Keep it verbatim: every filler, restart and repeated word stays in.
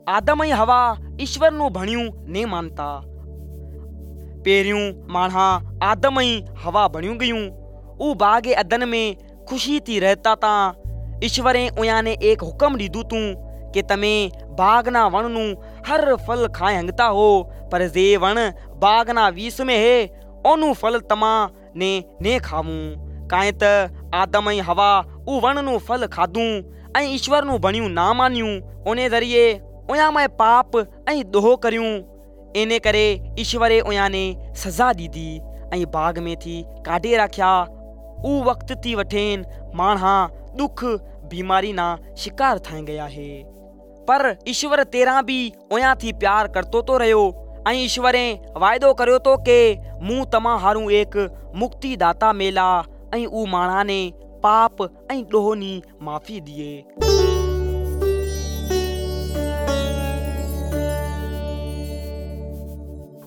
आदम ऐं हवा ईश्वर नूं भणियूं ने मानता। पहिरियों माण्हा आदम ऐं हवा बणियूं गयूं। ऊ बाग़ अदन में खुशी थी रहता ता। ईश्वरे उन्हें एक हुक्म ॾीधो तूं कि तमे बागना वण नूं हर फल खाए हंगता हो, पर जे वण बागना बीच में है ओनू फल तमा ने ने खावूं। काहे त आदम ऐं हवा ऊ वण नूं फल खाधूं ऐं ईश्वर नूं बणियूं ना मानियूं। उन ज़रिए उन्हां में पाप ऐं दोहो करियूं। इन करे ईश्वरे उन्हें सज़ा ॾीधी ऐं बाग में थी काढे रखिया। ऊ वक्त थी वठेन माण्हा दुख बीमारी ना शिकार थी गया है, पर ईश्वर तेरा भी उया थी प्यार करतो तो रहो। ऐं ईश्वरे वायदो करियो तो के मूं तमा हारू एक मुक्ति दाता मेला ऐं ऊ माण्हा ने पाप ऐं ॾोह नी माफ़ी दिए।